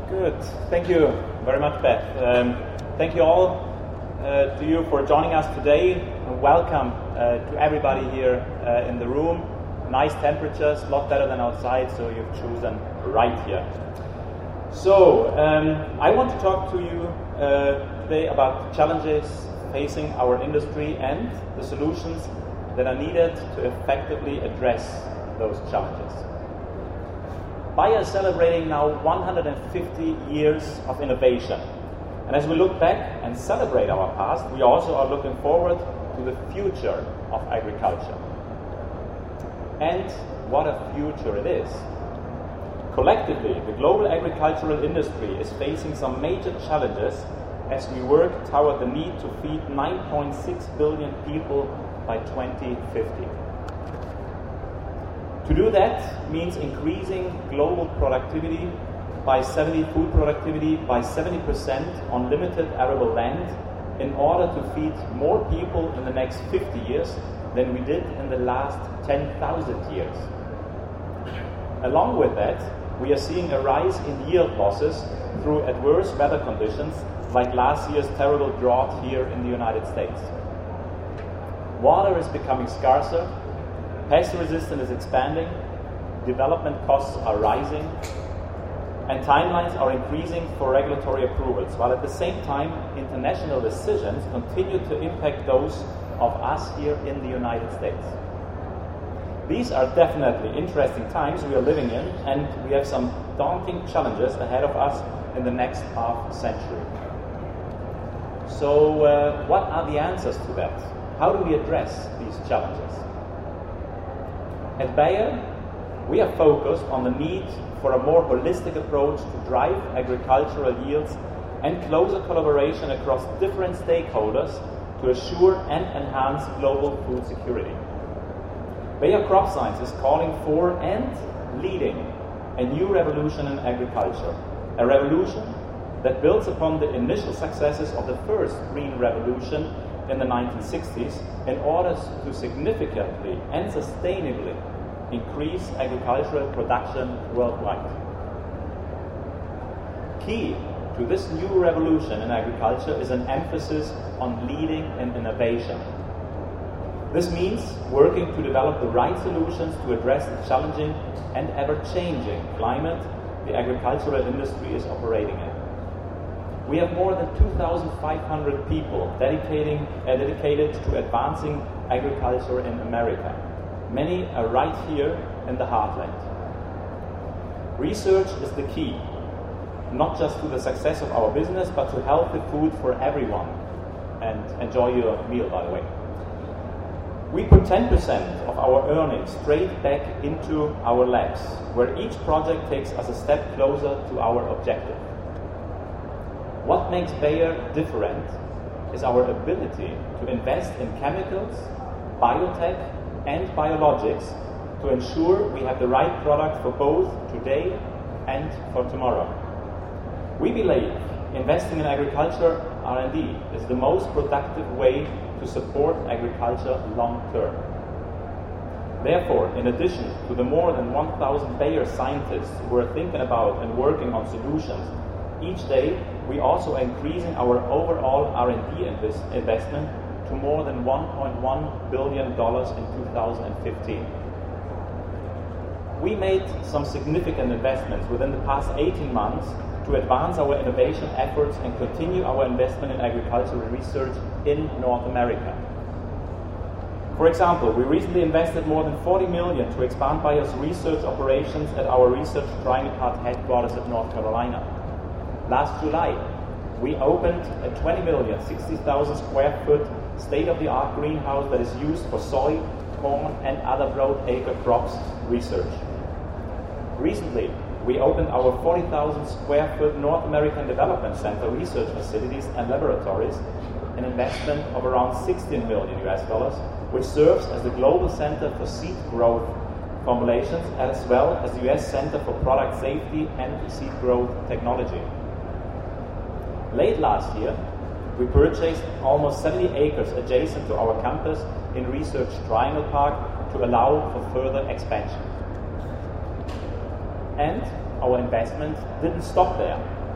Good. Thank you very much, Beth. Thank you all to you for joining us today. And welcome to everybody here in the room. Nice temperatures, a lot better than outside, so you've chosen right here. So, I want to talk to you today about the challenges facing our industry and the solutions that are needed to effectively address those challenges. Bayer is celebrating now 150 years of innovation. And as we look back and celebrate our past, we also are looking forward to the future of agriculture. And what a future it is. Collectively, the global agricultural industry is facing some major challenges as we work toward the need to feed 9.6 billion people by 2050. To do that means increasing global productivity food productivity by 70% on limited arable land in order to feed more people in the next 50 years than we did in the last 10,000 years. Along with that, we are seeing a rise in yield losses through adverse weather conditions like last year's terrible drought here in the United States. Water is becoming scarcer, pest resistance is expanding, development costs are rising, and timelines are increasing for regulatory approvals, while at the same time international decisions continue to impact those of us here in the United States. These are definitely interesting times we are living in, and we have some daunting challenges ahead of us in the next half century. So what are the answers to that? How do we address these challenges? At Bayer, we are focused on the need for a more holistic approach to drive agricultural yields and closer collaboration across different stakeholders to assure and enhance global food security. Bayer Crop Science is calling for and leading a new revolution in agriculture, a revolution that builds upon the initial successes of the first green revolution in the 1960s in order to significantly and sustainably increase agricultural production worldwide. Key to this new revolution in agriculture is an emphasis on leading in innovation. This means working to develop the right solutions to address the challenging and ever-changing climate the agricultural industry is operating in. We have more than 2,500 people dedicated to advancing agriculture in America. Many are right here in the heartland. Research is the key, not just to the success of our business, but to healthy food for everyone. And enjoy your meal, by the way. We put 10% of our earnings straight back into our labs, where each project takes us a step closer to our objective. What makes Bayer different is our ability to invest in chemicals, biotech, and biologics to ensure we have the right product for both today and for tomorrow. We believe investing in agriculture R&D is the most productive way to support agriculture long term. Therefore, in addition to the more than 1,000 Bayer scientists who are thinking about and working on solutions each day, we also are increasing our overall R&D investment to more than $1.1 billion in 2015. We made some significant investments within the past 18 months to advance our innovation efforts and continue our investment in agricultural research in North America. For example, we recently invested more than $40 million to expand Bayer's research operations at our Research Triangle Park headquarters in North Carolina. Last July, we opened a 20 million, 60,000 square foot state-of-the-art greenhouse that is used for soy, corn, and other broad-acre crops research. Recently, we opened our 40,000 square foot North American Development Center research facilities and laboratories, an investment of around $16 million US, which serves as the global center for seed growth formulations as well as the US Center for Product Safety and Seed Growth Technology. Late last year, we purchased almost 70 acres adjacent to our campus in Research Triangle Park to allow for further expansion. And our investment didn't stop there.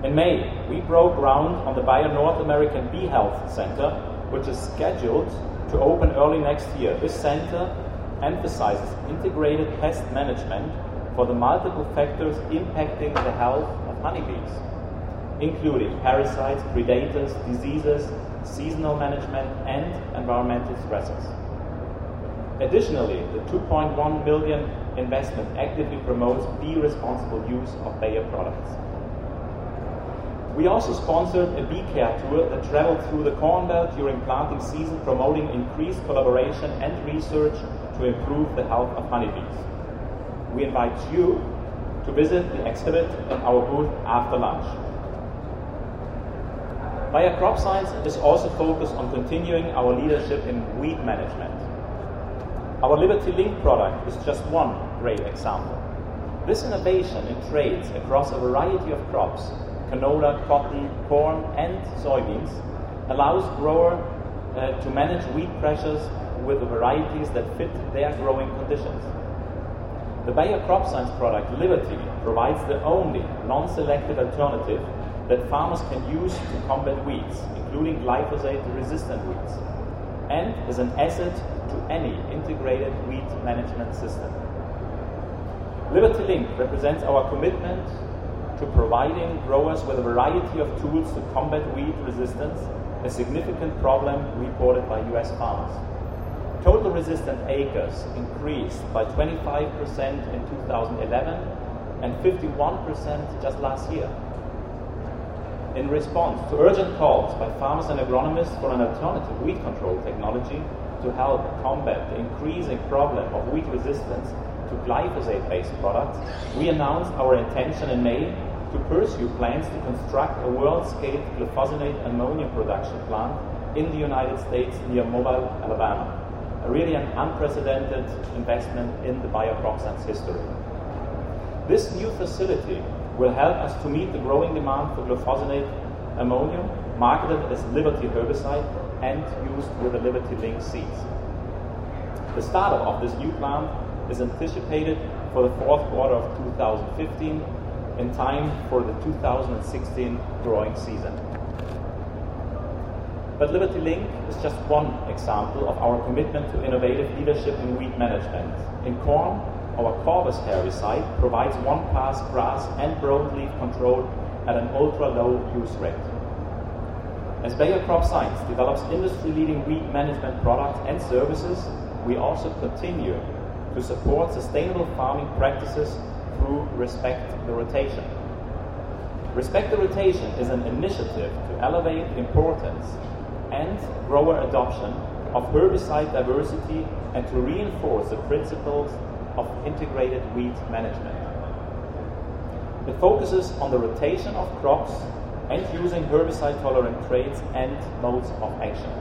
In May, we broke ground on the Bayer North American Bee Health Center, which is scheduled to open early next year. This center emphasizes integrated pest management for the multiple factors impacting the health of honeybees, including parasites, predators, diseases, seasonal management, and environmental stressors. Additionally, the $2.1 million investment actively promotes bee-responsible use of Bayer products. We also sponsored a bee care tour that traveled through the Corn Belt during planting season, promoting increased collaboration and research to improve the health of honeybees. We invite you to visit the exhibit in our booth after lunch. Bayer Crop Science is also focused on continuing our leadership in weed management. Our Liberty Link product is just one great example. This innovation in traits across a variety of crops, canola, cotton, corn, and soybeans, allows growers to manage weed pressures with the varieties that fit their growing conditions. The Bayer Crop Science product Liberty provides the only non-selective alternative that farmers can use to combat weeds, including glyphosate-resistant weeds, and is an asset to any integrated weed management system. Liberty Link represents our commitment to providing growers with a variety of tools to combat weed resistance, a significant problem reported by US farmers. Total resistant acres increased by 25% in 2011 and 51% just last year. In response to urgent calls by farmers and agronomists for an alternative weed control technology to help combat the increasing problem of weed resistance to glyphosate-based products, we announced our intention in May to pursue plans to construct a world-scale glufosinate ammonium production plant in the United States near Mobile, Alabama. Really an unprecedented investment in the Bayer Crop Science history. This new facility will help us to meet the growing demand for glufosinate ammonium, marketed as Liberty herbicide and used with the Liberty Link seeds. The startup of this new plant is anticipated for the fourth quarter of 2015, in time for the 2016 growing season. But Liberty Link is just one example of our commitment to innovative leadership in weed management. In corn, our Corvus herbicide provides one-pass grass and broadleaf control at an ultra-low use rate. As Bayer Crop Science develops industry-leading weed management products and services, we also continue to support sustainable farming practices through Respect the Rotation. Respect the Rotation is an initiative to elevate the importance and grower adoption of herbicide diversity and to reinforce the principles of integrated weed management. It focuses on the rotation of crops and using herbicide-tolerant traits and modes of action.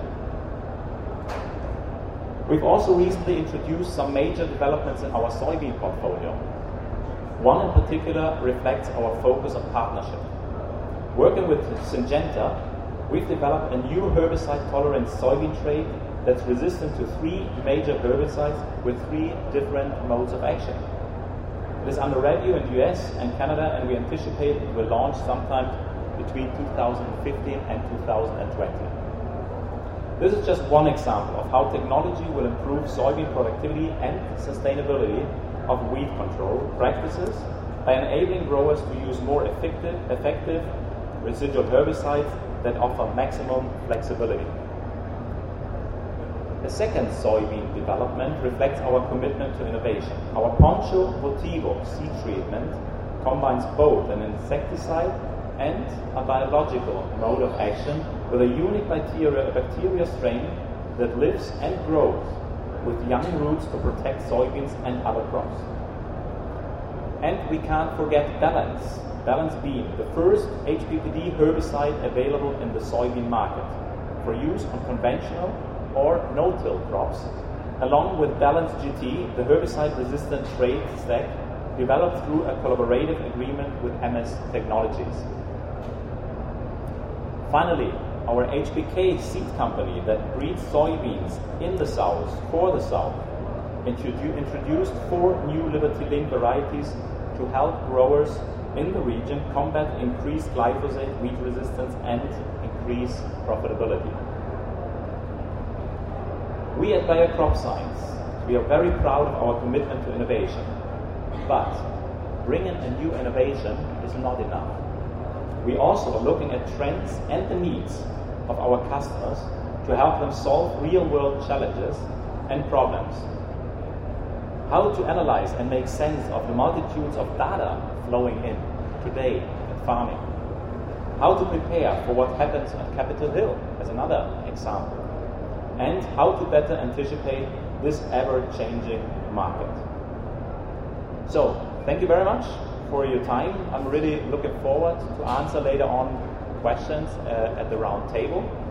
We've also recently introduced some major developments in our soybean portfolio. One in particular reflects our focus on partnership. Working with Syngenta, we've developed a new herbicide-tolerant soybean trait that's resistant to 3 major herbicides with 3 different modes of action. It is under review in the US and Canada, and we anticipate it will launch sometime between 2015 and 2020. This is just one example of how technology will improve soybean productivity and sustainability of weed control practices by enabling growers to use more effective residual herbicides that offer maximum flexibility. The second soybean development reflects our commitment to innovation. Our Poncho Votivo seed treatment combines both an insecticide and a biological mode of action with a unique bacteria strain that lives and grows with young roots to protect soybeans and other crops. And we can't forget Balance Beam, the first HPPD herbicide available in the soybean market for use on conventional or no-till crops, along with Balance GT, the herbicide-resistant trait stack developed through a collaborative agreement with MS Technologies. Finally, our HBK seed company that breeds soybeans in the South for the South introduced 4 new Liberty Link varieties to help growers in the region, combat increased glyphosate, weed resistance, and increase profitability. We at Bayer Crop Science, we are very proud of our commitment to innovation, but bringing a new innovation is not enough. We also are looking at trends and the needs of our customers to help them solve real-world challenges and problems. How to analyze and make sense of the multitudes of data flowing in today in farming. How to prepare for what happens at Capitol Hill, as another example. And how to better anticipate this ever-changing market. So, thank you very much for your time. I'm really looking forward to answer later on questions at the round table.